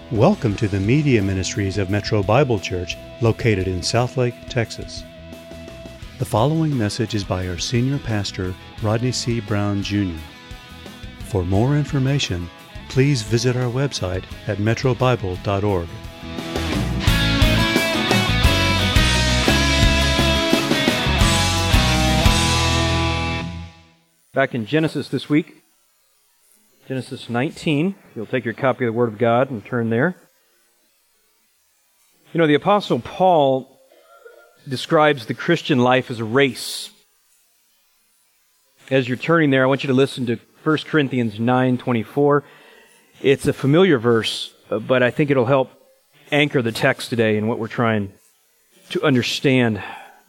Welcome to the Media Ministries of Metro Bible Church, located in Southlake, Texas. The following message is by our senior pastor, Rodney C. Brown, Jr. For more information, please visit our website at metrobible.org. Back in Genesis this week, Genesis 19. You'll take your copy of the Word of God and turn there. You know, the Apostle Paul describes the Christian life as a race. As you're turning there, I want you to listen to 1 Corinthians 9:24. It's a familiar verse, but I think it'll help anchor the text today and what we're trying to understand.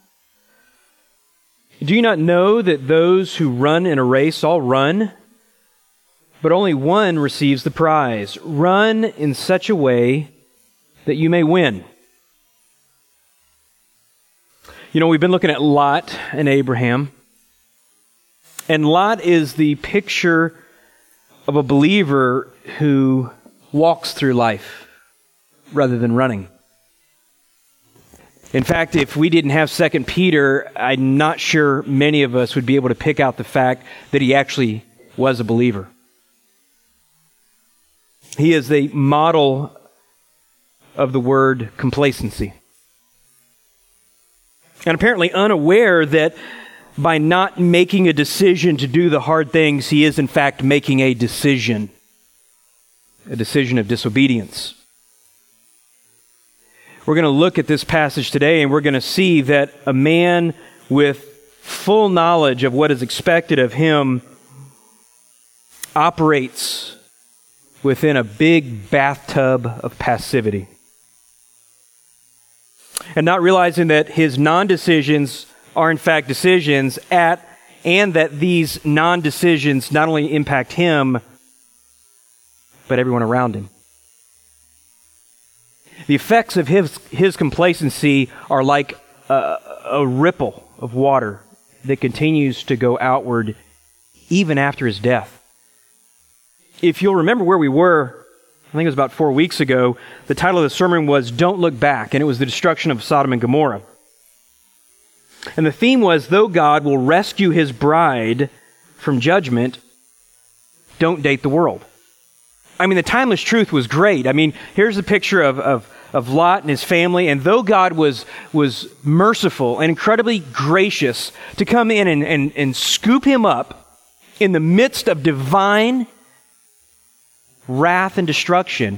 Do you not know that those who run in a race all run, but only one receives the prize? Run in such a way that you may win. You know, we've been looking at Lot and Abraham. And Lot is the picture of a believer who walks through life rather than running. In fact, if we didn't have 2 Peter, I'm not sure many of us would be able to pick out the fact that he actually was a believer. He is the model of the word complacency. And apparently unaware that by not making a decision to do the hard things, he is in fact making a decision of disobedience. We're going to look at this passage today, and we're going to see that a man with full knowledge of what is expected of him operates within a big bathtub of passivity. And not realizing that his non-decisions are in fact decisions and that these non-decisions not only impact him, but everyone around him. The effects of his complacency are like a ripple of water that continues to go outward even after his death. If you'll remember where we were, I think it was about 4 weeks ago, the title of the sermon was Don't Look Back, and it was the destruction of Sodom and Gomorrah. And the theme was, though God will rescue his bride from judgment, don't date the world. I mean, the timeless truth was great. I mean, here's a picture of Lot and his family, and though God was merciful and incredibly gracious to come in and scoop him up in the midst of divine wrath and destruction,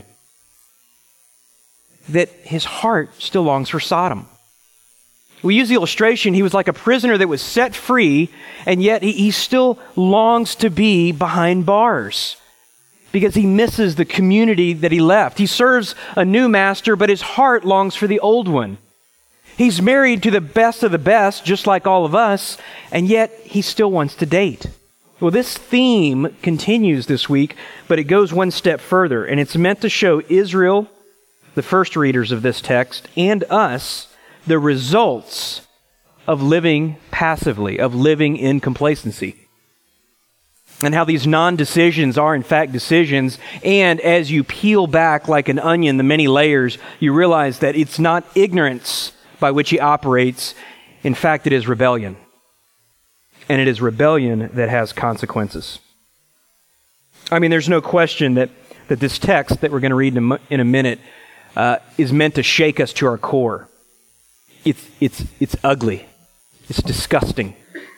that his heart still longs for Sodom. We use the illustration, he was like a prisoner that was set free, and yet he still longs to be behind bars because he misses the community that he left. He serves a new master, but his heart longs for the old one. He's married to the best of the best, just like all of us, and yet he still wants to date. Well, this theme continues this week, but it goes one step further, and it's meant to show Israel, the first readers of this text, and us, the results of living passively, of living in complacency. And how these non-decisions are in fact decisions, and as you peel back like an onion the many layers, you realize that it's not ignorance by which he operates. In fact, it is rebellion. And it is rebellion that has consequences. I mean, there's no question that this text that we're going to read in a minute is meant to shake us to our core. It's ugly. It's disgusting.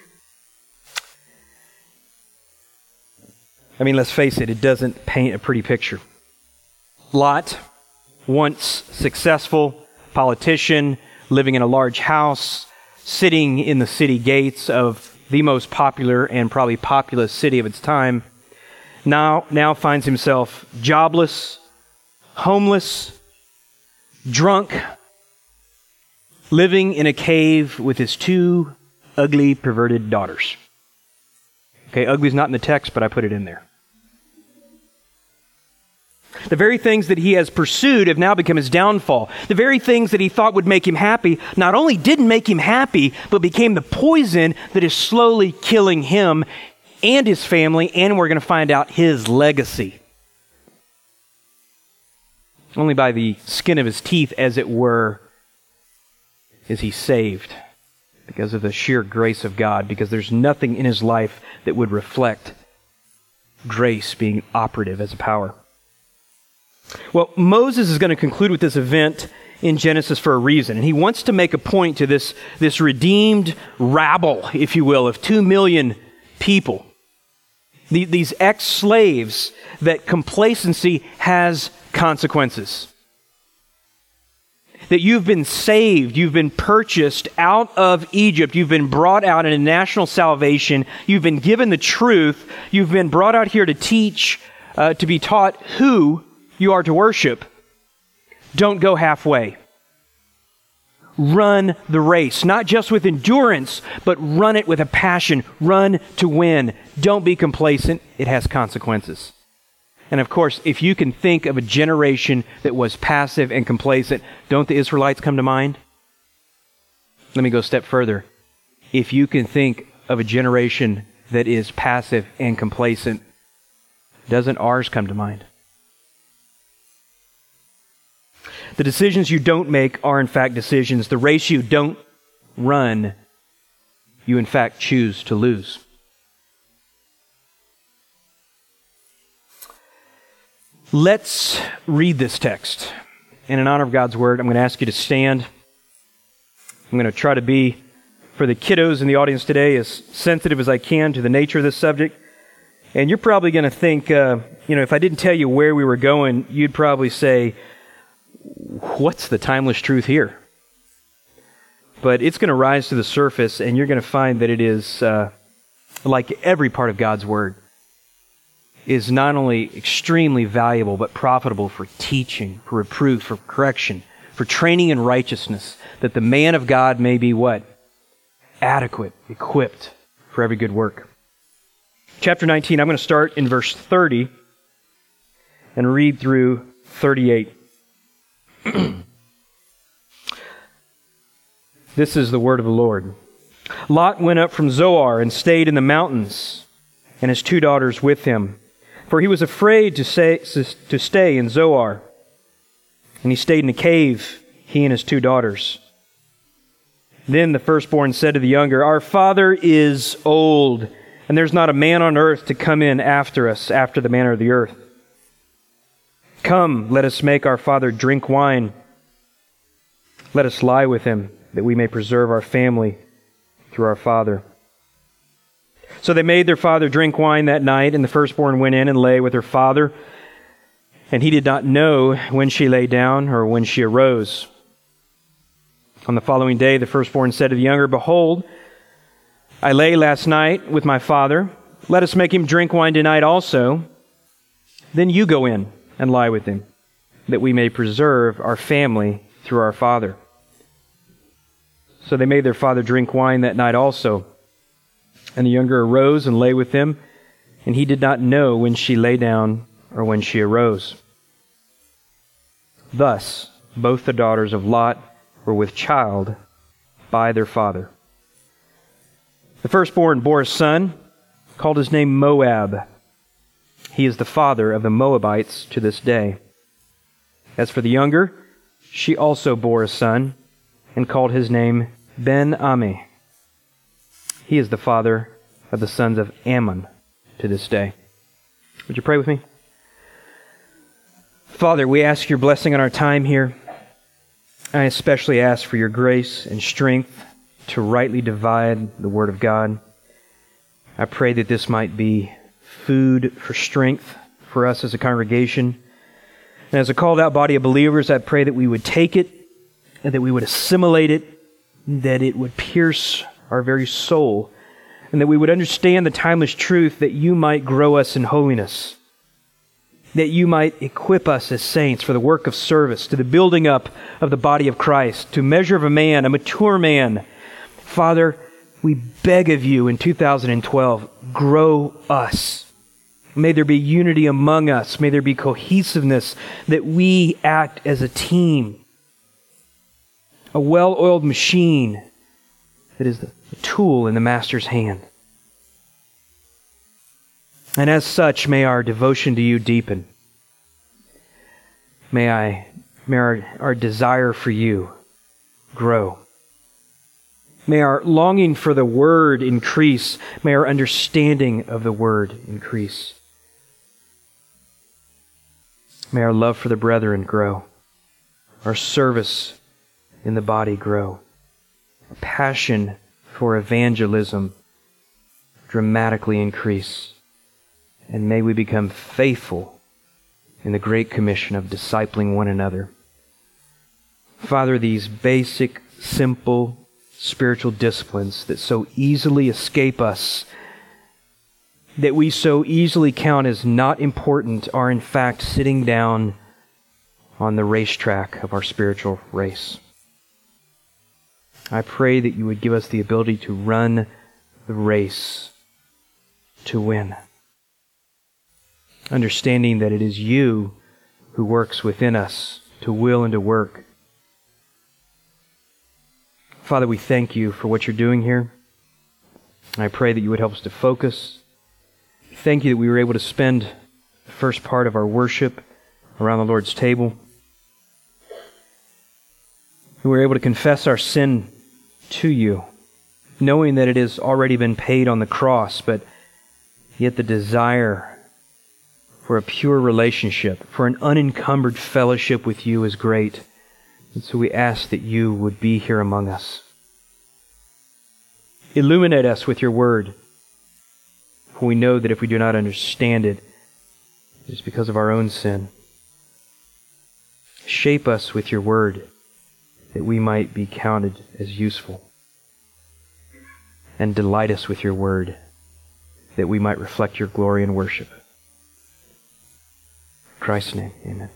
I mean, let's face it, it doesn't paint a pretty picture. Lot, once successful politician, living in a large house, sitting in the city gates of the most popular and probably populous city of its time, now finds himself jobless, homeless, drunk, living in a cave with his two ugly, perverted daughters. Okay, ugly's not in the text, but I put it in there. The very things that he has pursued have now become his downfall. The very things that he thought would make him happy not only didn't make him happy, but became the poison that is slowly killing him and his family, and we're going to find out his legacy. Only by the skin of his teeth, as it were, is he saved, because of the sheer grace of God, because there's nothing in his life that would reflect grace being operative as a power. Well, Moses is going to conclude with this event in Genesis for a reason, and he wants to make a point to this redeemed rabble, if you will, of 2 million people. These ex-slaves, that complacency has consequences. That you've been saved, you've been purchased out of Egypt, you've been brought out in a national salvation, you've been given the truth, you've been brought out here to teach, to be taught who you are to worship. Don't go halfway. Run the race, not just with endurance, but run it with a passion. Run to win. Don't be complacent. It has consequences. And of course, if you can think of a generation that was passive and complacent, don't the Israelites come to mind? Let me go a step further. If you can think of a generation that is passive and complacent, doesn't ours come to mind? The decisions you don't make are in fact decisions. The race you don't run, you in fact choose to lose. Let's read this text. And in honor of God's Word, I'm going to ask you to stand. I'm going to try to be, for the kiddos in the audience today, as sensitive as I can to the nature of this subject. And you're probably going to think, if I didn't tell you where we were going, you'd probably say, what's the timeless truth here? But it's going to rise to the surface, and you're going to find that it is, like every part of God's Word, is not only extremely valuable, but profitable for teaching, for reproof, for correction, for training in righteousness, that the man of God may be what? Adequate, equipped for every good work. Chapter 19, I'm going to start in verse 30 and read through 38. This is the word of the Lord. Lot went up from Zoar and stayed in the mountains, and his 2 daughters with him. For he was afraid to stay in Zoar. And he stayed in a cave, he and his 2 daughters. Then the firstborn said to the younger, Our father is old, and there's not a man on earth to come in after us, after the manner of the earth. Come, let us make our father drink wine. Let us lie with him, that we may preserve our family through our father. So they made their father drink wine that night, and the firstborn went in and lay with her father. And he did not know when she lay down or when she arose. On the following day, the firstborn said to the younger, Behold, I lay last night with my father. Let us make him drink wine tonight also. Then you go in and lie with him, that we may preserve our family through our father. So they made their father drink wine that night also. And the younger arose and lay with him, and he did not know when she lay down or when she arose. Thus, both the daughters of Lot were with child by their father. The firstborn bore a son, called his name Moab. He is the father of the Moabites to this day. As for the younger, she also bore a son, and called his name Ben-Ami. He is the father of the sons of Ammon to this day. Would you pray with me? Father, we ask your blessing on our time here. I especially ask for your grace and strength to rightly divide the Word of God. I pray that this might be food for strength for us as a congregation. And as a called out body of believers, I pray that we would take it and that we would assimilate it, that it would pierce our very soul, and that we would understand the timeless truth that you might grow us in holiness, that you might equip us as saints for the work of service, to the building up of the body of Christ, to measure of a man, a mature man. Father, we beg of you in 2012, grow us. May there be unity among us. May there be cohesiveness, that we act as a team, a well-oiled machine that is the tool in the Master's hand. And as such, may our devotion to you deepen. May our desire for you grow. May our longing for the Word increase. May our understanding of the Word increase. May our love for the brethren grow. Our service in the body grow. Our passion for evangelism dramatically increase. And may we become faithful in the Great Commission of discipling one another. Father, these basic, simple, spiritual disciplines that so easily escape us, that we so easily count as not important, are in fact sitting down on the racetrack of our spiritual race. I pray that you would give us the ability to run the race to win, understanding that it is you who works within us to will and to work. Father, we thank you for what you're doing here. I pray that you would help us to focus. Thank you that we were able to spend the first part of our worship around the Lord's table. We were able to confess our sin to you, knowing that it has already been paid on the cross, but yet the desire for a pure relationship, for an unencumbered fellowship with you is great. And so we ask that you would be here among us. Illuminate us with your word. For we know that if we do not understand it, it is because of our own sin. Shape us with your word, that we might be counted as useful. And delight us with your word, that we might reflect your glory and worship. In Christ's name, amen.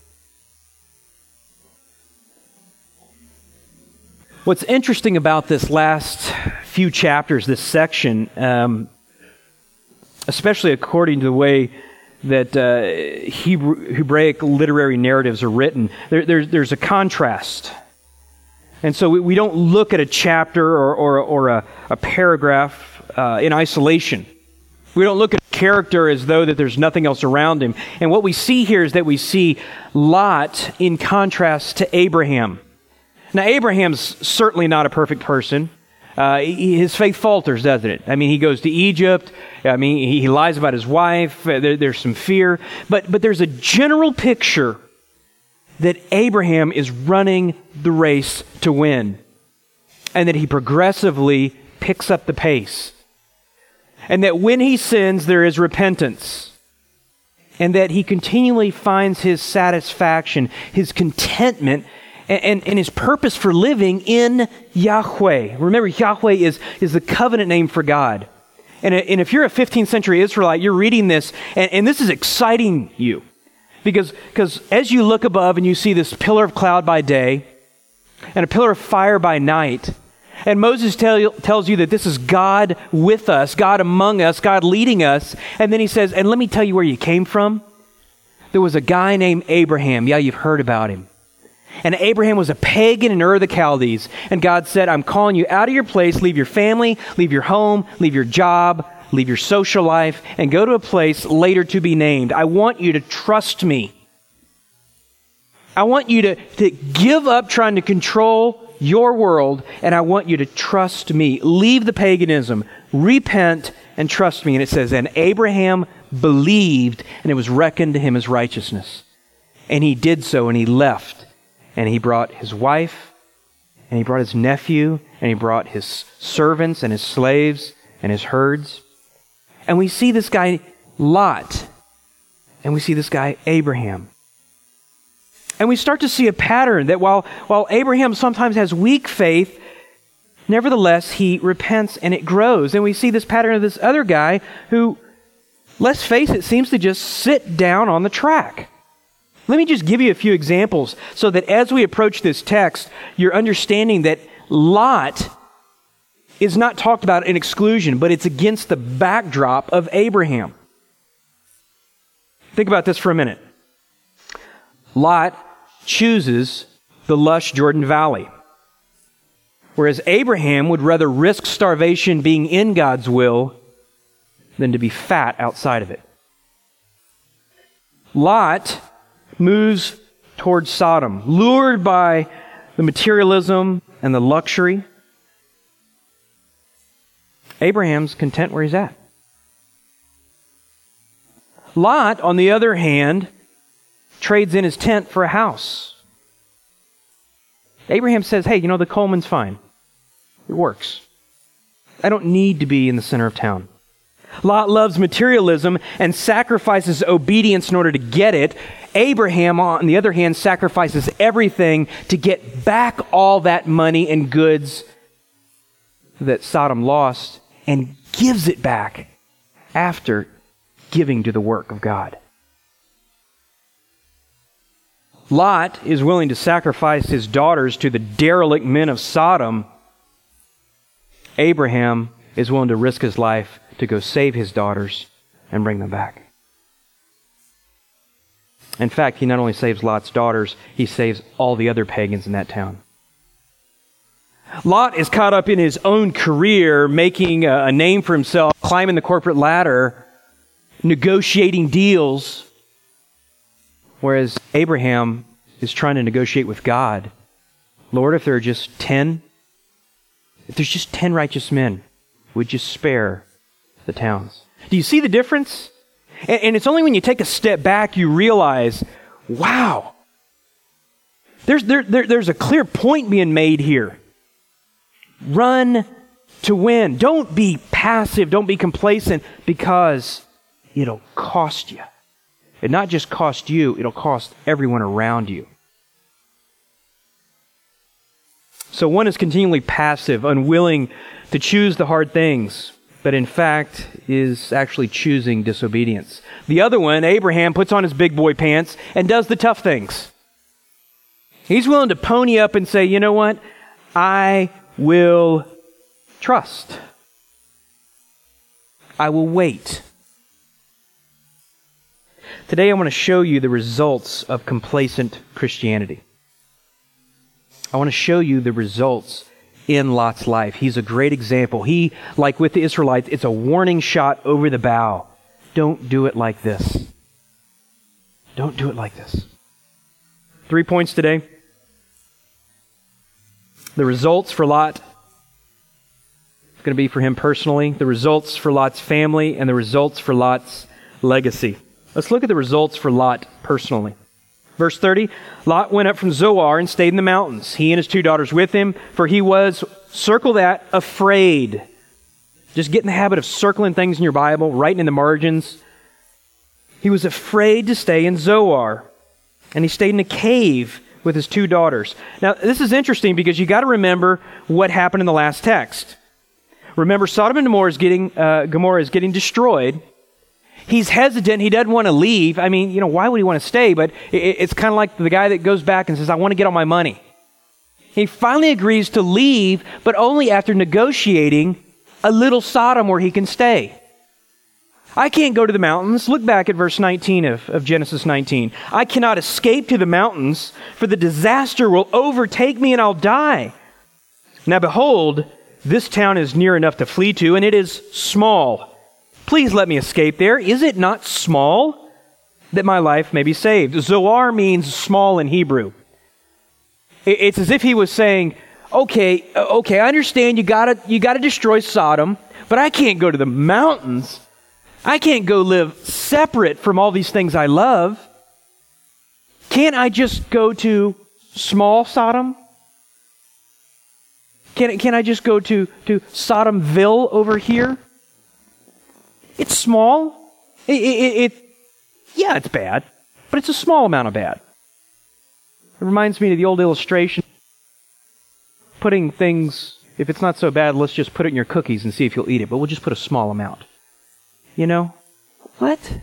What's interesting about this last few chapters, this section, especially according to the way that Hebraic literary narratives are written, there's a contrast. And so we don't look at a chapter or a paragraph in isolation. We don't look at a character as though that there's nothing else around him. And what we see here is that we see Lot in contrast to Abraham. Now, Abraham's certainly not a perfect person. His faith falters, doesn't it? I mean, he goes to Egypt. I mean, he lies about his wife. There's some fear. But there's a general picture that Abraham is running the race to win, and that he progressively picks up the pace, and that when he sins, there is repentance, and that he continually finds his satisfaction, his contentment, and his purpose for living in Yahweh. Remember, Yahweh is the covenant name for God. And if you're a 15th century Israelite, you're reading this, and this is exciting you. Because as you look above and you see this pillar of cloud by day and a pillar of fire by night, and Moses tells you that this is God with us, God among us, God leading us, and then he says, and let me tell you where you came from. There was a guy named Abraham. Yeah, you've heard about him. And Abraham was a pagan in Ur of the Chaldees. And God said, I'm calling you out of your place, leave your family, leave your home, leave your job, leave your social life, and go to a place later to be named. I want you to trust me. I want you to give up trying to control your world, and I want you to trust me. Leave the paganism, repent, and trust me. And it says, and Abraham believed, and it was reckoned to him as righteousness. And he did so, and he left. And he brought his wife, and he brought his nephew, and he brought his servants and his slaves and his herds. And we see this guy Lot, and we see this guy Abraham. And we start to see a pattern that while Abraham sometimes has weak faith, nevertheless he repents and it grows. And we see this pattern of this other guy who, let's face it, seems to just sit down on the track. Let me just give you a few examples so that as we approach this text, you're understanding that Lot is not talked about in exclusion, but it's against the backdrop of Abraham. Think about this for a minute. Lot chooses the lush Jordan Valley, whereas Abraham would rather risk starvation being in God's will than to be fat outside of it. Lot moves towards Sodom, lured by the materialism and the luxury. Abraham's content where he's at. Lot, on the other hand, trades in his tent for a house. Abraham says, hey, the Coleman's fine. It works. I don't need to be in the center of town. Lot loves materialism and sacrifices obedience in order to get it. Abraham, on the other hand, sacrifices everything to get back all that money and goods that Sodom lost and gives it back after giving to the work of God. Lot is willing to sacrifice his daughters to the derelict men of Sodom. Abraham is willing to risk his life to go save his daughters and bring them back. In fact, he not only saves Lot's daughters, he saves all the other pagans in that town. Lot is caught up in his own career, making a name for himself, climbing the corporate ladder, negotiating deals, whereas Abraham is trying to negotiate with God. Lord, if there's just 10 righteous men, would you spare the towns? Do you see the difference? And it's only when you take a step back you realize, wow, there's a clear point being made here. Run to win. Don't be passive. Don't be complacent, because it'll cost you. It not just cost you, it'll cost everyone around you. So one is continually passive, unwilling to choose the hard things, but in fact is actually choosing disobedience. The other one, Abraham, puts on his big boy pants and does the tough things. He's willing to pony up and say, you know what? I will trust. I will wait. Today I want to show you the results of complacent Christianity. I want to show you the results in Lot's life. He's a great example. He, like with the Israelites, it's a warning shot over the bow. Don't do it like this. Don't do it like this. 3 points today. The results for Lot. It's going to be for him personally. The results for Lot's family, and the results for Lot's legacy. Let's look at the results for Lot personally. Verse 30, Lot went up from Zoar and stayed in the mountains, he and his 2 daughters with him, for he was, circle that, afraid. Just get in the habit of circling things in your Bible, writing in the margins. He was afraid to stay in Zoar, and he stayed in a cave with his 2 daughters. Now, this is interesting because you got to remember what happened in the last text. Remember, Sodom and Gomorrah is getting destroyed. He's hesitant. He doesn't want to leave. I mean, why would he want to stay? But it's kind of like the guy that goes back and says, I want to get all my money. He finally agrees to leave, but only after negotiating a little Sodom where he can stay. I can't go to the mountains. Look back at verse 19 of Genesis 19. I cannot escape to the mountains, for the disaster will overtake me and I'll die. Now behold, this town is near enough to flee to, and it is small. Please let me escape there. Is it not small, that my life may be saved? Zoar means small in Hebrew. It's as if he was saying, okay, I understand you gotta destroy Sodom, but I can't go to the mountains. I can't go live separate from all these things I love. Can't I just go to small Sodom? Can I just go to Sodomville over here? It's small. It's bad, but it's a small amount of bad. It reminds me of the old illustration. Putting things, if it's not so bad, let's just put it in your cookies and see if you'll eat it, but we'll just put a small amount. What?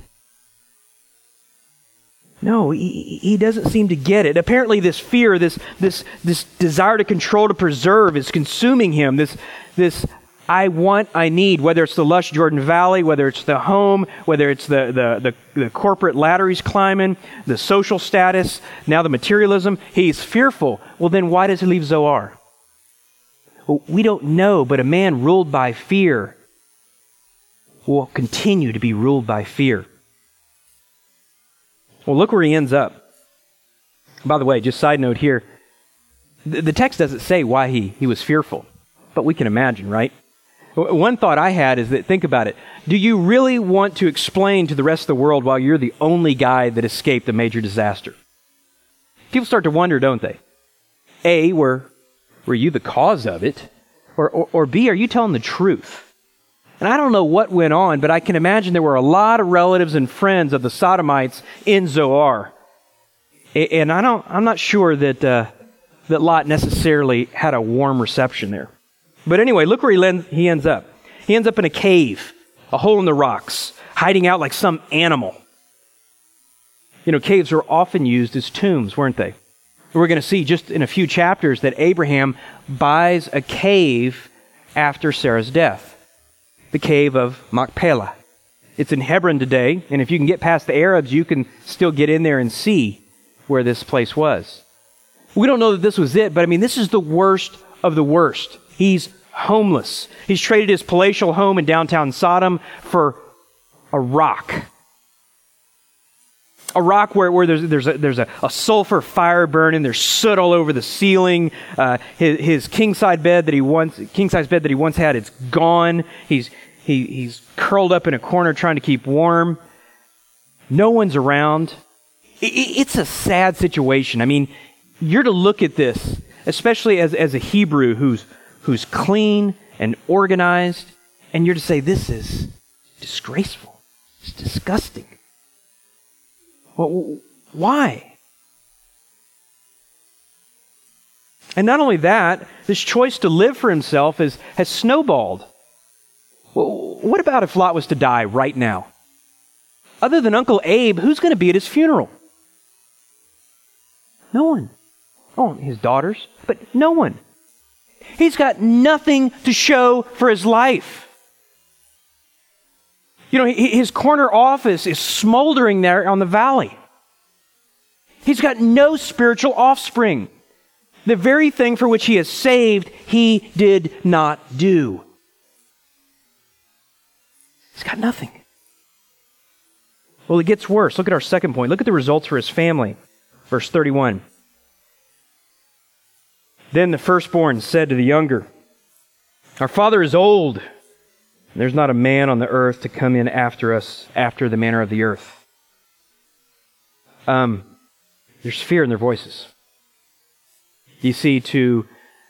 No, he doesn't seem to get it. Apparently this fear, this desire to control, to preserve is consuming him. This I want, I need, whether it's the lush Jordan Valley, whether it's the home, whether it's the corporate ladder he's climbing, the social status, now the materialism, he's fearful. Well, then why does he leave Zoar? Well, we don't know, but a man ruled by fear will continue to be ruled by fear. Well, look where he ends up. By the way, just side note here, the text doesn't say why he was fearful, but we can imagine, right? One thought I had is that, think about it, do you really want to explain to the rest of the world why you're the only guy that escaped a major disaster? People start to wonder, don't they? A, were you the cause of it? Or B, are you telling the truth? And I don't know what went on, but I can imagine there were a lot of relatives and friends of the Sodomites in Zoar. And I'm not sure that Lot necessarily had a warm reception there. But anyway, look where he ends up. He ends up in a cave, a hole in the rocks, hiding out like some animal. You know, caves were often used as tombs, weren't they? We're going to see just in a few chapters that Abraham buys a cave after Sarah's death. The cave of Machpelah. It's in Hebron today, and if you can get past the Arabs, you can still get in there and see where this place was. We don't know that this was it, but I mean, this is the worst of the worst. He's homeless. He's traded his palatial home in downtown Sodom for a rock. A rock where there's a sulfur fire burning. There's soot all over the ceiling. His king size bed that he once had, it's gone. He's curled up in a corner trying to keep warm. No one's around. It's a sad situation. I mean, you're to look at this, especially as a Hebrew who's clean and organized, and you're to say, this is disgraceful. It's disgusting. Well, why? And not only that, this choice to live for himself has snowballed. Well, what about if Lot was to die right now? Other than Uncle Abe, who's going to be at his funeral? No one. Oh, his daughters, but no one. He's got nothing to show for his life. You know, his corner office is smoldering there on the valley. He's got no spiritual offspring. The very thing for which he is saved, he did not do. He's got nothing. Well, it gets worse. Look at our second point. Look at the results for his family. Verse 31. Then the firstborn said to the younger, our father is old. There's not a man on the earth to come in after us after the manner of the earth. There's fear in their voices. You see, to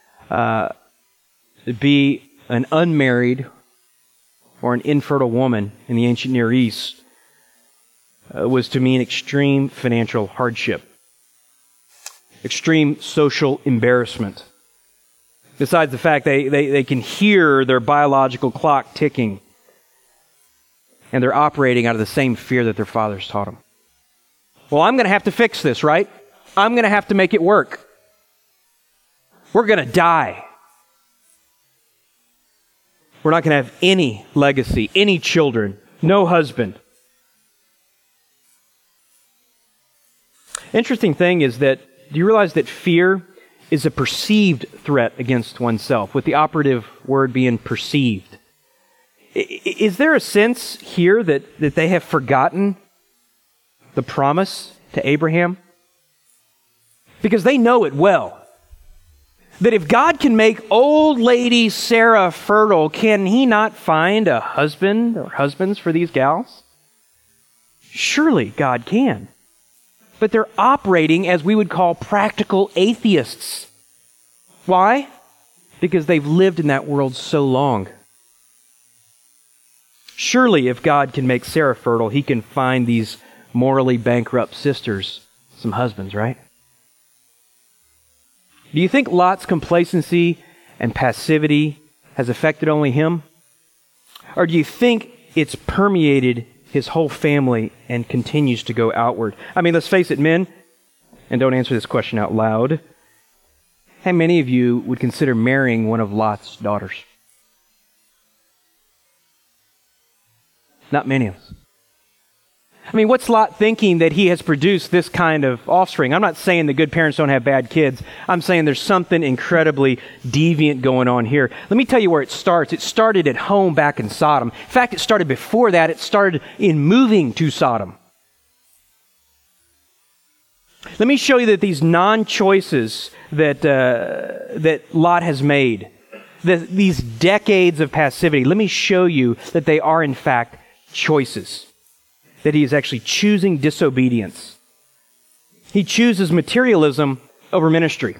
be an unmarried or an infertile woman in the ancient Near East was to mean extreme financial hardship, extreme social embarrassment. Besides the fact they can hear their biological clock ticking, and they're operating out of the same fear that their fathers taught them. Well, I'm going to have to fix this, right? I'm going to have to make it work. We're going to die. We're not going to have any legacy, any children, no husband. Interesting thing is that, do you realize that fear is a perceived threat against oneself, with the operative word being perceived? Is there a sense here that they have forgotten the promise to Abraham? Because they know it well. That if God can make old lady Sarah fertile, can he not find a husband or husbands for these gals? Surely God can. But they're operating as we would call practical atheists. Why? Because they've lived in that world so long. Surely if God can make Sarah fertile, he can find these morally bankrupt sisters some husbands, right? Do you think Lot's complacency and passivity has affected only him? Or do you think it's permeated his whole family and continues to go outward? I mean, let's face it, men, and don't answer this question out loud. How many of you would consider marrying one of Lot's daughters? Not many of us. I mean, what's Lot thinking that he has produced this kind of offspring? I'm not saying that good parents don't have bad kids. I'm saying there's something incredibly deviant going on here. Let me tell you where it starts. It started at home back in Sodom. In fact, it started before that. It started in moving to Sodom. Let me show you that these non-choices that Lot has made, these decades of passivity, let me show you that they are in fact choices, that he is actually choosing disobedience. He chooses materialism over ministry.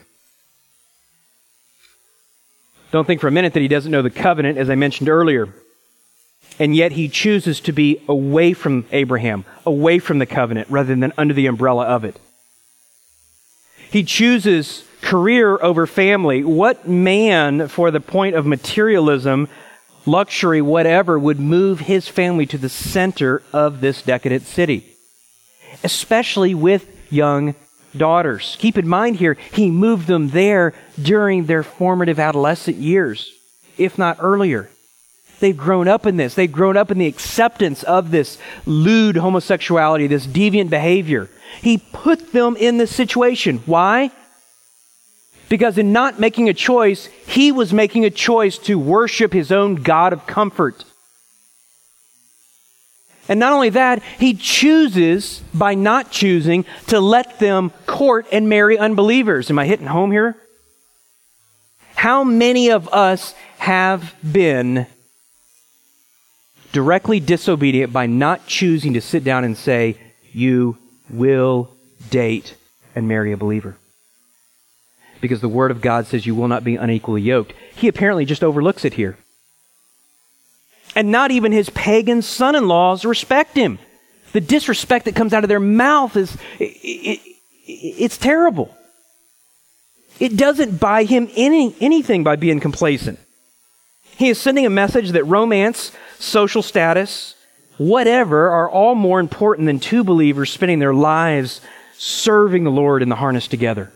Don't think for a minute that he doesn't know the covenant, as I mentioned earlier. And yet he chooses to be away from Abraham, away from the covenant, rather than under the umbrella of it. He chooses career over family. What man, for the point of materialism, luxury, whatever, would move his family to the center of this decadent city? Especially with young daughters. Keep in mind here, he moved them there during their formative adolescent years, if not earlier. They've grown up in this. They've grown up in the acceptance of this lewd homosexuality, this deviant behavior. He put them in this situation. Why? Because in not making a choice, he was making a choice to worship his own God of comfort. And not only that, he chooses, by not choosing, to let them court and marry unbelievers. Am I hitting home here? How many of us have been directly disobedient by not choosing to sit down and say, you will date and marry a believer? Because the Word of God says you will not be unequally yoked. He apparently just overlooks it here. And not even his pagan son-in-laws respect him. The disrespect that comes out of their mouth it's terrible. It doesn't buy him anything by being complacent. He is sending a message that romance, social status, whatever, are all more important than two believers spending their lives serving the Lord in the harness together.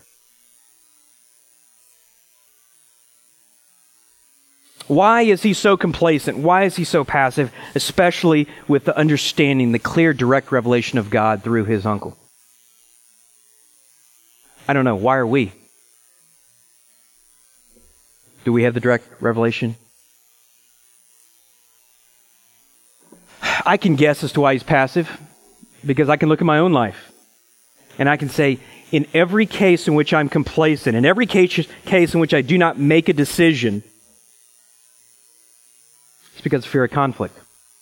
Why is he so complacent? Why is he so passive? Especially with the understanding, the clear, direct revelation of God through his uncle. I don't know. Why are we? Do we have the direct revelation? I can guess as to why he's passive, because I can look at my own life. And I can say, in every case in which I'm complacent, in every case in which I do not make a decision, it's because of fear of conflict.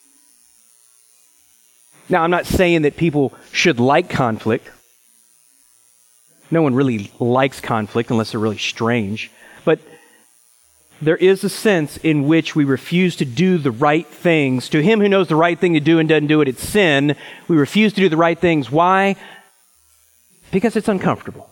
Now, I'm not saying that people should like conflict. No one really likes conflict unless they're really strange. But there is a sense in which we refuse to do the right things. To him who knows the right thing to do and doesn't do it, it's sin. We refuse to do the right things. Why? Because it's uncomfortable.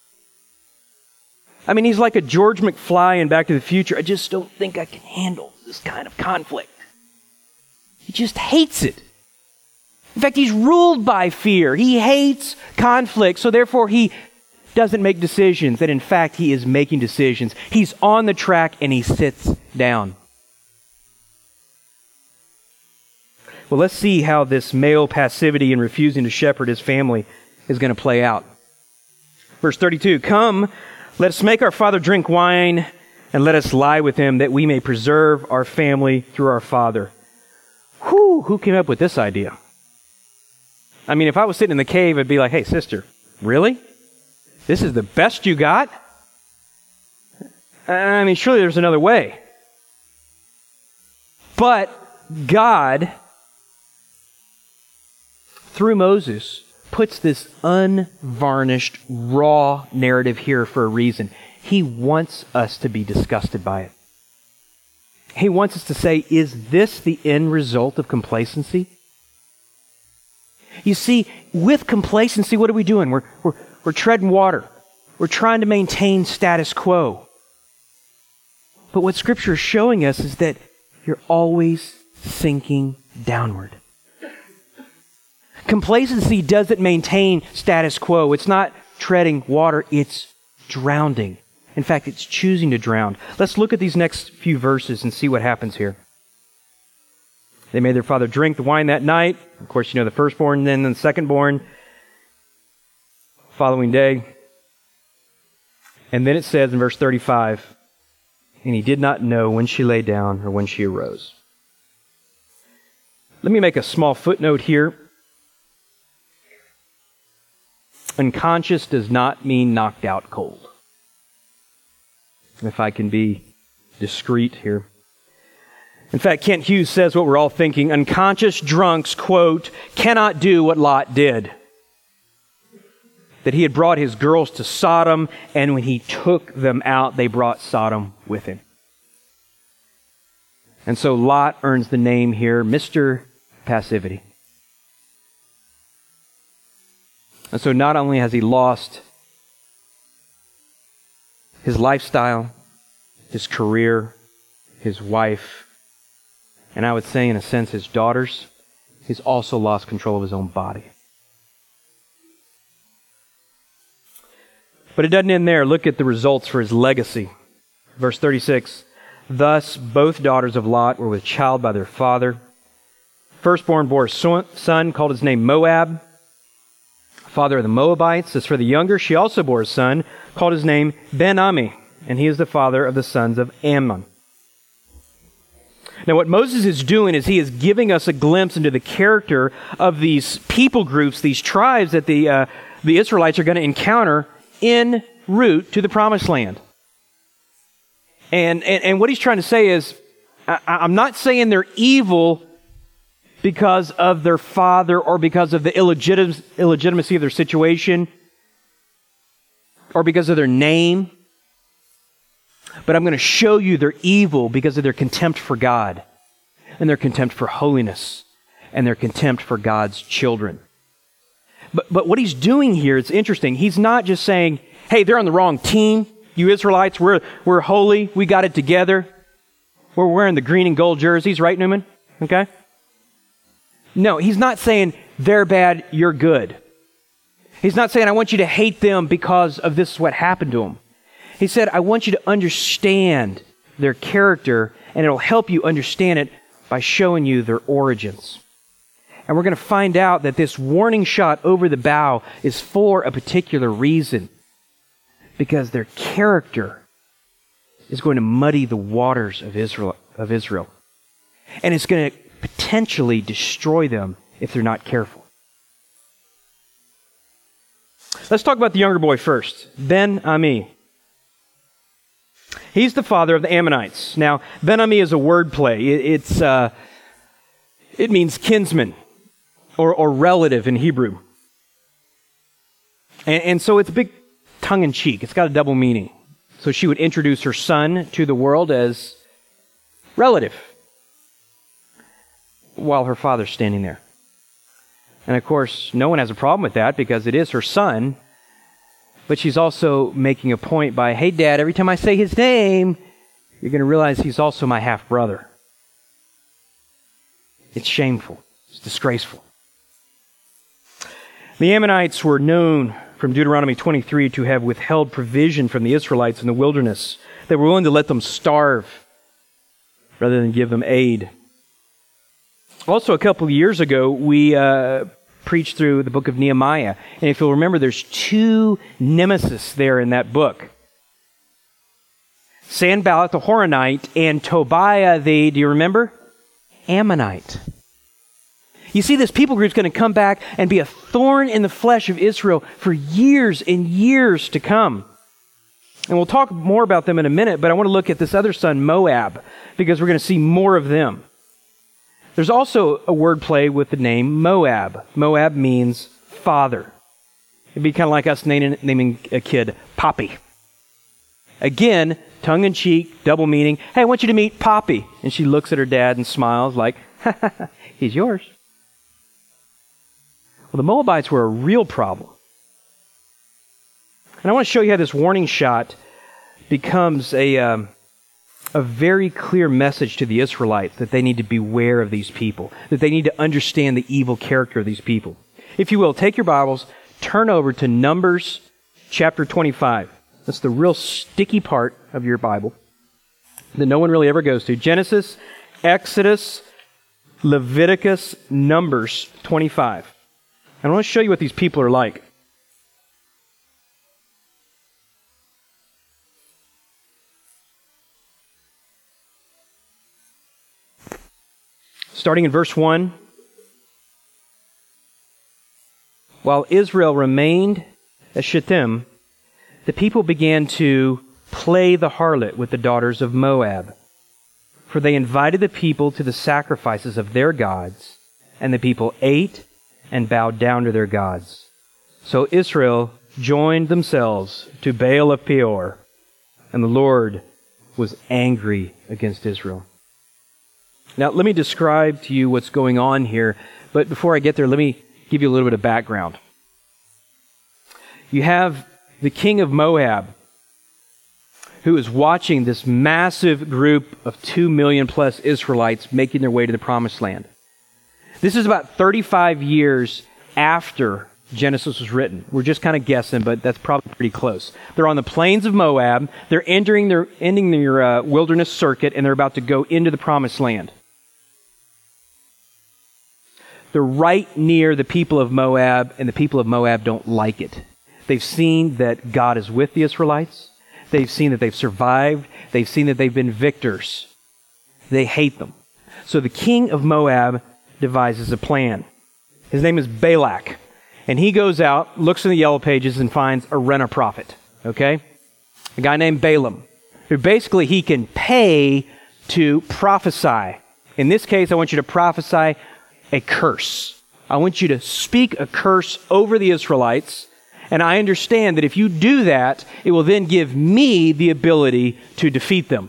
I mean, he's like a George McFly in Back to the Future. I just don't think I can handle this kind of conflict. He just hates it. In fact, he's ruled by fear. He hates conflict, so therefore he doesn't make decisions. That in fact, he is making decisions. He's on the track and he sits down. Well, let's see how this male passivity and refusing to shepherd his family is going to play out. Verse 32, "Come, let us make our father drink wine, and let us lie with him, that we may preserve our family through our father." Who came up with this idea? I mean, if I was sitting in the cave, I'd be like, "Hey, sister, really? This is the best you got?" I mean, surely there's another way. But God, through Moses, puts this unvarnished, raw narrative here for a reason. He wants us to be disgusted by it. He wants us to say, is this the end result of complacency? You see, with complacency, what are we doing? We're treading water. We're trying to maintain status quo. But what Scripture is showing us is that you're always sinking downward. Complacency doesn't maintain status quo. It's not treading water, it's drowning. In fact, it's choosing to drown. Let's look at these next few verses and see what happens here. They made their father drink the wine that night. Of course, you know, the firstborn, then the secondborn. Following day. And then it says in verse 35, "And he did not know when she lay down or when she arose." Let me make a small footnote here. Unconscious does not mean knocked out cold. If I can be discreet here. In fact, Kent Hughes says what we're all thinking. Unconscious drunks, quote, cannot do what Lot did. That he had brought his girls to Sodom, and when he took them out, they brought Sodom with him. And so Lot earns the name here, Mr. Passivity. And so not only has he lost his lifestyle, his career, his wife, and I would say in a sense his daughters, he's also lost control of his own body. But it doesn't end there. Look at the results for his legacy. Verse 36, thus both daughters of Lot were with child by their father. Firstborn bore a son, called his name Moab, father of the Moabites. As for the younger, she also bore a son, called his name Ben-Ami, and he is the father of the sons of Ammon. Now what Moses is doing is he is giving us a glimpse into the character of these people groups, these tribes that the Israelites are going to encounter en route to the Promised Land. And what he's trying to say is, I'm not saying they're evil because of their father or because of the illegitimacy of their situation or because of their name. But I'm going to show you they're evil because of their contempt for God and their contempt for holiness and their contempt for God's children. But what he's doing here, it's interesting. He's not just saying, hey, they're on the wrong team. You Israelites, we're holy. We got it together. We're wearing the green and gold jerseys, right, Newman? Okay? No, he's not saying they're bad, you're good. He's not saying I want you to hate them because of this is what happened to them. He said, I want you to understand their character, and it'll help you understand it by showing you their origins. And we're going to find out that this warning shot over the bow is for a particular reason. Because their character is going to muddy the waters of Israel. And it's going to potentially destroy them if they're not careful. Let's talk about the younger boy first, Ben-Ami. He's the father of the Ammonites. Now, Ben-Ami is a wordplay. It means kinsman or relative in Hebrew. And so it's a big tongue-in-cheek. It's got a double meaning. So she would introduce her son to the world as relative while her father's standing there. And of course, no one has a problem with that because it is her son. But she's also making a point by, hey, Dad, every time I say his name, you're going to realize he's also my half-brother. It's shameful. It's disgraceful. The Ammonites were known from Deuteronomy 23 to have withheld provision from the Israelites in the wilderness. They were willing to let them starve rather than give them aid. Also, a couple of years ago, we preached through the book of Nehemiah. And if you'll remember, there's two nemesis there in that book. Sanballat the Horonite and Tobiah the, do you remember? Ammonite. You see, this people group is going to come back and be a thorn in the flesh of Israel for years and years to come. And we'll talk more about them in a minute, but I want to look at this other son, Moab, because we're going to see more of them. There's also a word play with the name Moab. Moab means father. It'd be kind of like us naming a kid Poppy. Again, tongue-in-cheek, double meaning. Hey, I want you to meet Poppy. And she looks at her dad and smiles like, he's yours. Well, the Moabites were a real problem. And I want to show you how this warning shot becomes a very clear message to the Israelites that they need to beware of these people, that they need to understand the evil character of these people. If you will, take your Bibles, turn over to Numbers chapter 25. That's the real sticky part of your Bible that no one really ever goes to. Genesis, Exodus, Leviticus, Numbers 25. And I want to show you what these people are like. Starting in verse 1. While Israel remained at Shittim, the people began to play the harlot with the daughters of Moab. For they invited the people to the sacrifices of their gods, and the people ate and bowed down to their gods. So Israel joined themselves to Baal of Peor, and the Lord was angry against Israel. Now, let me describe to you what's going on here, but before I get there, let me give you a little bit of background. You have the king of Moab, who is watching this massive group of 2 million plus Israelites making their way to the Promised Land. This is about 35 years after Genesis was written. We're just kind of guessing, but that's probably pretty close. They're on the plains of Moab. They're ending their wilderness circuit, and they're about to go into the Promised Land. They're right near the people of Moab, and the people of Moab don't like it. They've seen that God is with the Israelites. They've seen that they've survived. They've seen that they've been victors. They hate them. So the king of Moab devises a plan. His name is Balak. And he goes out, looks in the yellow pages, and finds a renter prophet. Okay? A guy named Balaam, who basically he can pay to prophesy. In this case, I want you to prophesy a curse. I want you to speak a curse over the Israelites. And I understand that if you do that, it will then give me the ability to defeat them.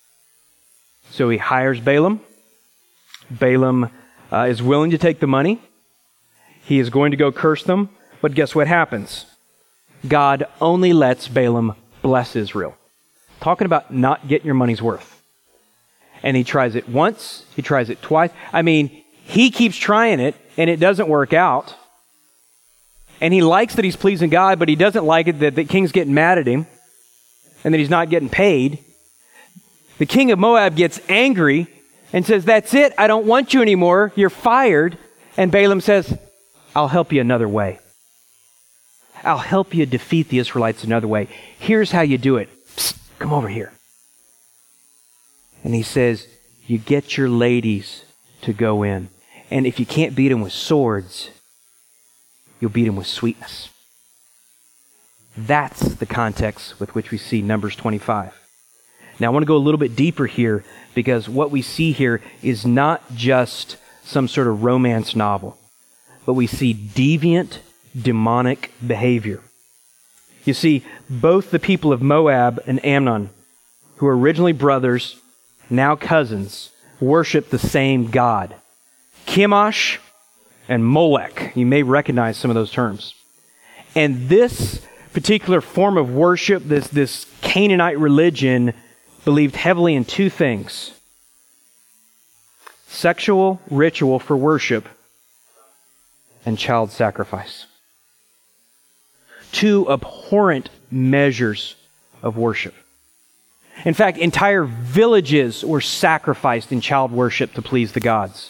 So he hires Balaam. Balaam is willing to take the money. He is going to go curse them. But guess what happens? God only lets Balaam bless Israel. Talking about not getting your money's worth. And he tries it once. He tries it twice. I mean, he keeps trying it, and it doesn't work out. And he likes that he's pleasing God, but he doesn't like it that the king's getting mad at him and that he's not getting paid. The king of Moab gets angry and says, "That's it. I don't want you anymore. You're fired." And Balaam says, "I'll help you another way. I'll help you defeat the Israelites another way. Here's how you do it. Psst, come over here." And he says, "You get your ladies to go in. And if you can't beat them with swords, you'll beat them with sweetness." That's the context with which we see Numbers 25. Now, I want to go a little bit deeper here, because what we see here is not just some sort of romance novel, but we see deviant, demonic behavior. You see, both the people of Moab and Ammon, who were originally brothers, now cousins, worship the same God, Chemosh and Molech. You may recognize some of those terms. And this particular form of worship, this Canaanite religion, believed heavily in two things: sexual ritual for worship and child sacrifice. Two abhorrent measures of worship. In fact, entire villages were sacrificed in child worship to please the gods.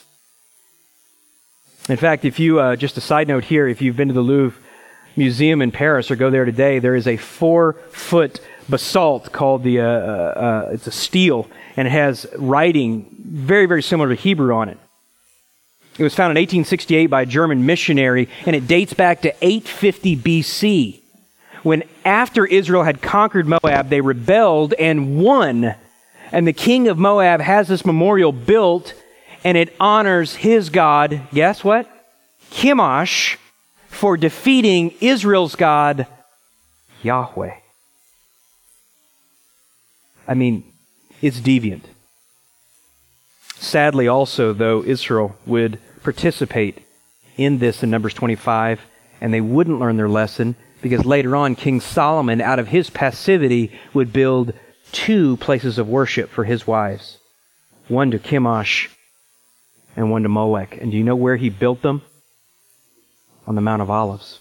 In fact, if you, just a side note here, if you've been to the Louvre Museum in Paris or go there today, there is a 4-foot basalt called it's a stele, and it has writing very, very similar to Hebrew on it. It was found in 1868 by a German missionary, and it dates back to 850 BC, when after Israel had conquered Moab, they rebelled and won. And the king of Moab has this memorial built, and it honors his god, guess what? Chemosh, for defeating Israel's God, Yahweh. I mean, it's deviant. Sadly also, though, Israel would participate in this in Numbers 25, and they wouldn't learn their lesson, because later on, King Solomon, out of his passivity, would build 2 places of worship for his wives. One to Chemosh and one to Molech. And do you know where he built them? On the Mount of Olives.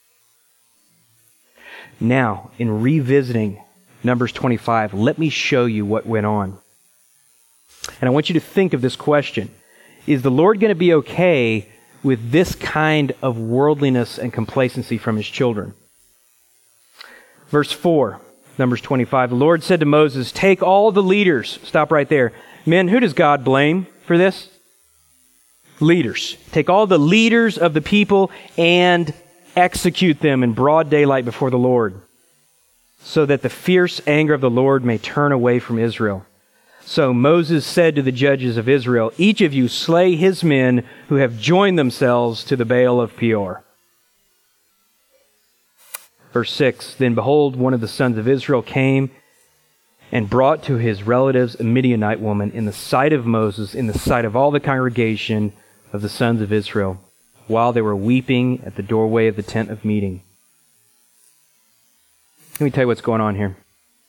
Now, in revisiting Numbers 25, let me show you what went on. And I want you to think of this question. Is the Lord going to be okay with this kind of worldliness and complacency from his children? Verse 4, Numbers 25. The Lord said to Moses, "Take all the leaders." Stop right there. Men, who does God blame for this? Leaders. Take all the leaders of the people and execute them in broad daylight before the Lord, so that the fierce anger of the Lord may turn away from Israel. So Moses said to the judges of Israel, each of you slay his men who have joined themselves to the Baal of Peor. Verse 6, then behold, one of the sons of Israel came and brought to his relatives a Midianite woman in the sight of Moses, in the sight of all the congregation of the sons of Israel, while they were weeping at the doorway of the tent of meeting. Let me tell you what's going on here.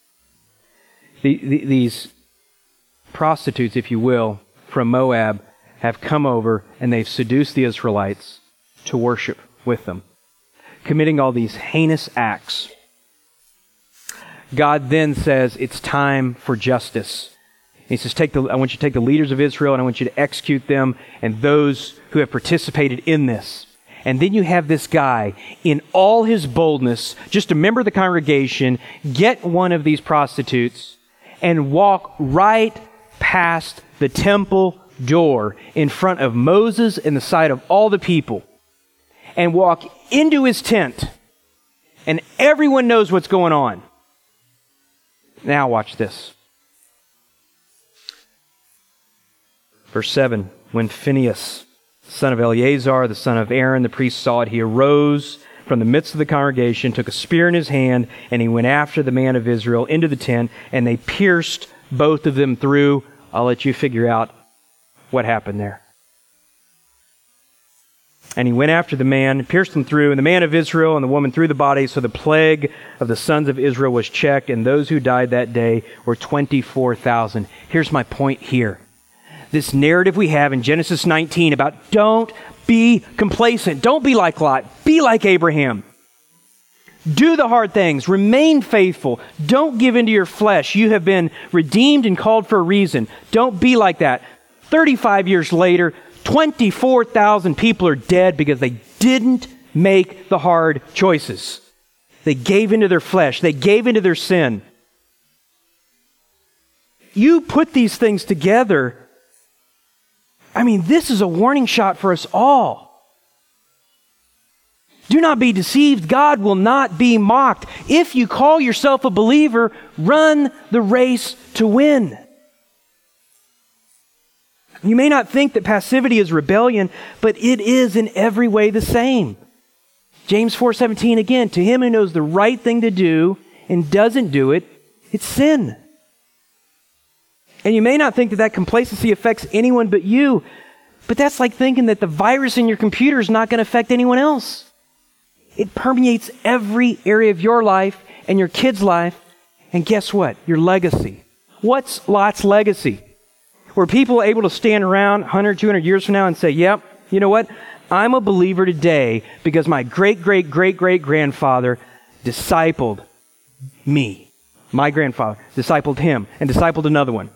These prostitutes, if you will, from Moab have come over and they've seduced the Israelites to worship with them, committing all these heinous acts. God then says it's time for justice. He says, I want you to take the leaders of Israel and I want you to execute them and those who have participated in this. And then you have this guy in all his boldness, just a member of the congregation, get one of these prostitutes and walk right past the temple door in front of Moses in the sight of all the people and walk into his tent. And everyone knows what's going on. Now watch this. Verse 7, when Phinehas, son of Eleazar, the son of Aaron, the priest, saw it, he arose from the midst of the congregation, took a spear in his hand, and he went after the man of Israel into the tent, and they pierced both of them through. I'll let you figure out what happened there. And he went after the man, pierced them through, and the man of Israel and the woman through the body. So the plague of the sons of Israel was checked, and those who died that day were 24,000. Here's my point here. This narrative we have in Genesis 19 about don't be complacent. Don't be like Lot. Be like Abraham. Do the hard things. Remain faithful. Don't give into your flesh. You have been redeemed and called for a reason. Don't be like that. 35 years later, 24,000 people are dead because they didn't make the hard choices. They gave into their flesh. They gave into their sin. You put these things together. I mean, this is a warning shot for us all. Do not be deceived. God will not be mocked. If you call yourself a believer, run the race to win. You may not think that passivity is rebellion, but it is in every way the same. James 4:17 again, to him who knows the right thing to do and doesn't do it, it's sin. And you may not think that that complacency affects anyone but you, but that's like thinking that the virus in your computer is not going to affect anyone else. It permeates every area of your life and your kid's life, and guess what? Your legacy. What's Lot's legacy? Were people able to stand around 100, 200 years from now and say, yep, you know what? I'm a believer today because my great-great-great-great-grandfather discipled me. My grandfather discipled him and discipled another one.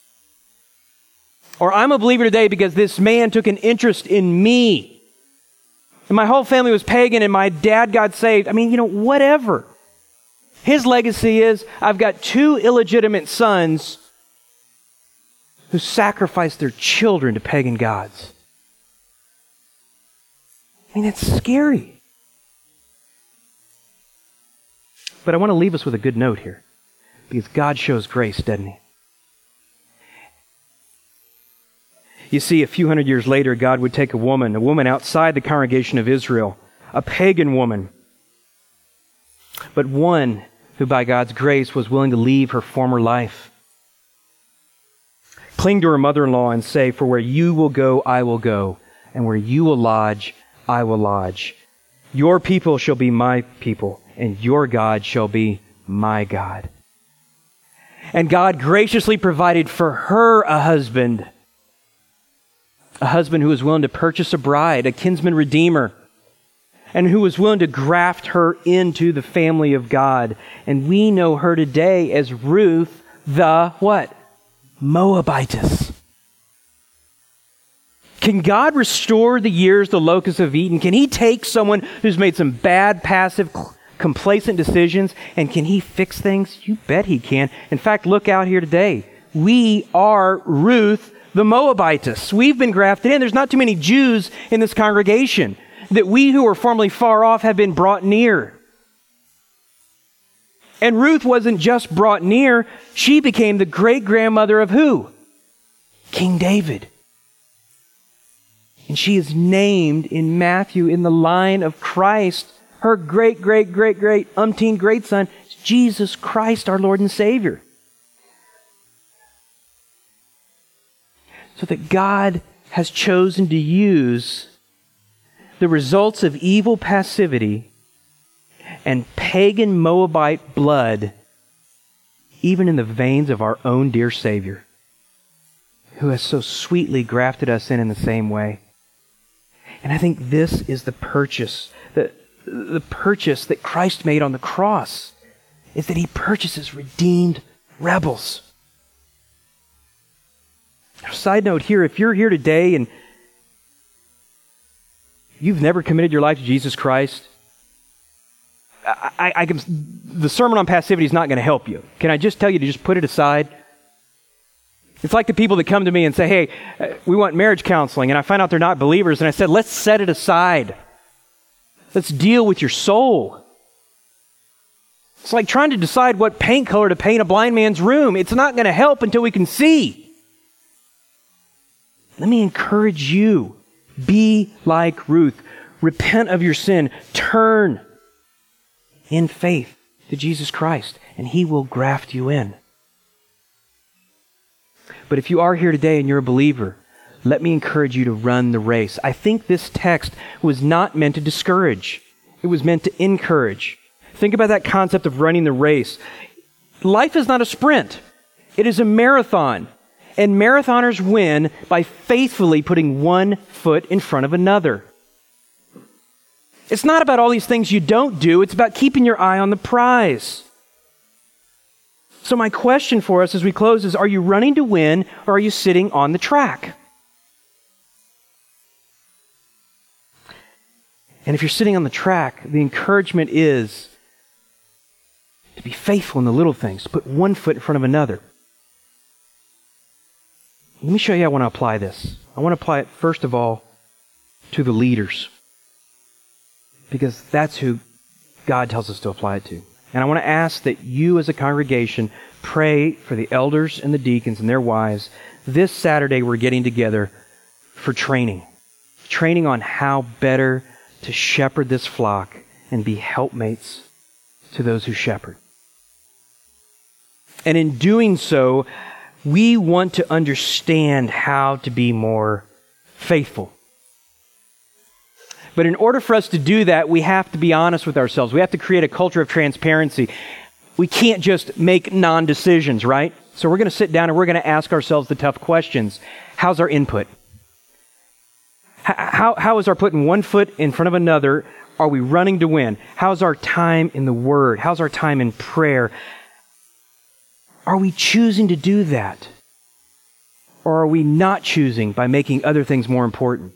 Or I'm a believer today because this man took an interest in me. And my whole family was pagan and my dad got saved. I mean, you know, whatever. His legacy is, I've got 2 illegitimate sons who sacrificed their children to pagan gods. I mean, that's scary. But I want to leave us with a good note here, because God shows grace, doesn't he? You see, a few hundred years later, God would take a woman outside the congregation of Israel, a pagan woman, but one who by God's grace was willing to leave her former life, cling to her mother-in-law and say, for where you will go, I will go, and where you will lodge, I will lodge. Your people shall be my people, and your God shall be my God. And God graciously provided for her a husband who was willing to purchase a bride, a kinsman redeemer, and who was willing to graft her into the family of God. And we know her today as Ruth the what? Moabitess. Can God restore the years the locusts have eaten? Can he take someone who's made some bad, passive, complacent decisions, and can he fix things? You bet he can. In fact, look out here today. We are Ruth the Moabitess. We've been grafted in. There's not too many Jews in this congregation. that we who were formerly far off have been brought near. And Ruth wasn't just brought near, she became the great-grandmother of who? King David. And she is named in Matthew in the line of Christ. Her great-great-great-great-umpteen great son, Jesus Christ, our Lord and Savior. So that God has chosen to use the results of evil passivity and pagan Moabite blood, even in the veins of our own dear Savior, who has so sweetly grafted us in the same way. And I think this is the purchase, the purchase that Christ made on the cross, is that He purchases redeemed rebels. Now, side note here, if you're here today and you've never committed your life to Jesus Christ, the sermon on passivity is not going to help you. Can I just tell you to just put it aside? It's like the people that come to me and say, hey, we want marriage counseling, and I find out they're not believers, and I said, let's set it aside. Let's deal with your soul. It's like trying to decide what paint color to paint a blind man's room. It's not going to help until we can see. Let me encourage you. Be like Ruth. Repent of your sin. Turn in faith to Jesus Christ, and He will graft you in. But if you are here today and you're a believer, let me encourage you to run the race. I think this text was not meant to discourage. It was meant to encourage. Think about that concept of running the race. Life is not a sprint. It is a marathon. And marathoners win by faithfully putting one foot in front of another. It's not about all these things you don't do. It's about keeping your eye on the prize. So my question for us as we close is, are you running to win or are you sitting on the track? And if you're sitting on the track, the encouragement is to be faithful in the little things, to put one foot in front of another. Let me show you how I want to apply this. I want to apply it, first of all, to the leaders, because that's who God tells us to apply it to. And I want to ask that you as a congregation pray for the elders and the deacons and their wives. This Saturday we're getting together for training on how better to shepherd this flock and be helpmates to those who shepherd. And in doing so, we want to understand how to be more faithful. But in order for us to do that, we have to be honest with ourselves. We have to create a culture of transparency. We can't just make non-decisions, right? So we're going to sit down and we're going to ask ourselves the tough questions. How's our input? How is our putting one foot in front of another? Are we running to win? How's our time in the Word? How's our time in prayer? Are we choosing to do that? Or are we not choosing by making other things more important?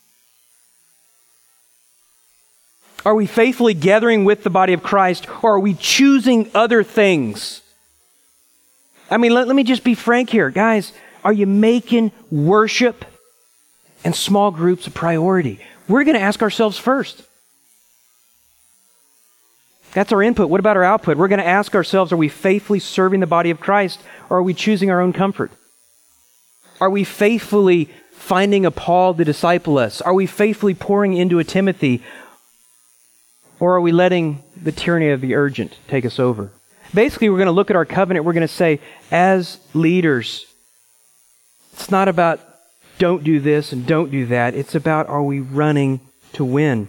Are we faithfully gathering with the body of Christ, or are we choosing other things? I mean, let me just be frank here. Guys, are you making worship and small groups a priority? We're going to ask ourselves first. That's our input. What about our output? We're going to ask ourselves, are we faithfully serving the body of Christ, or are we choosing our own comfort? Are we faithfully finding a Paul to disciple us? Are we faithfully pouring into a Timothy? Or are we letting the tyranny of the urgent take us over? Basically, we're going to look at our covenant. We're going to say, as leaders, it's not about don't do this and don't do that. It's about, are we running to win?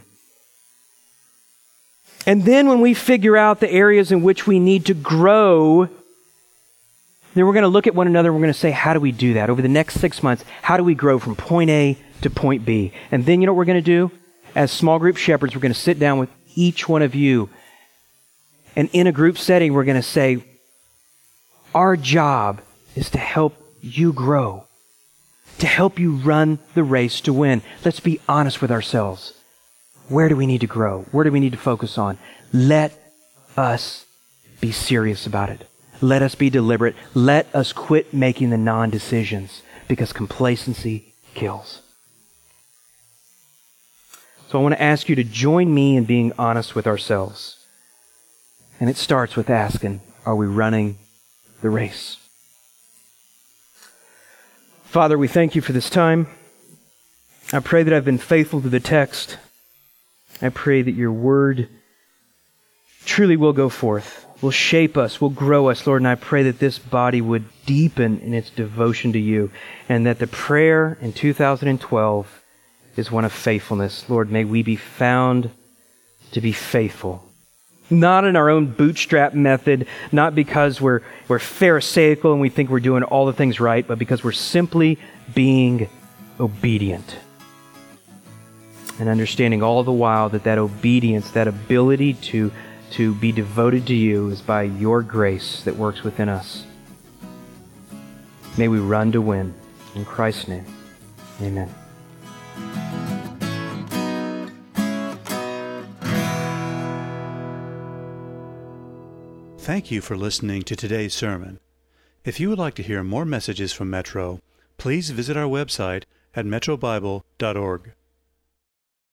And then when we figure out the areas in which we need to grow, then we're going to look at one another and we're going to say, how do we do that? Over the next 6 months, how do we grow from point A to point B? And then you know what we're going to do? As small group shepherds, we're going to sit down with each one of you. And in a group setting, we're going to say, our job is to help you grow, to help you run the race to win. Let's be honest with ourselves. Where do we need to grow? Where do we need to focus on? Let us be serious about it. Let us be deliberate. Let us quit making the non-decisions, because complacency kills. So So I want to ask you to join me in being honest with ourselves. And it starts with asking, are we running the race? Father, we thank you for this time. I pray that I've been faithful to the text. I pray that your word truly will go forth, will shape us, will grow us, Lord, and I pray that this body would deepen in its devotion to you, and that the prayer in 2012 is one of faithfulness. Lord, may we be found to be faithful. Not in our own bootstrap method, not because we're pharisaical and we think we're doing all the things right, but because we're simply being obedient. And understanding all the while that obedience, that ability to be devoted to you is by your grace that works within us. May we run to win. In Christ's name, amen. Thank you for listening to today's sermon. If you would like to hear more messages from Metro, please visit our website at metrobible.org.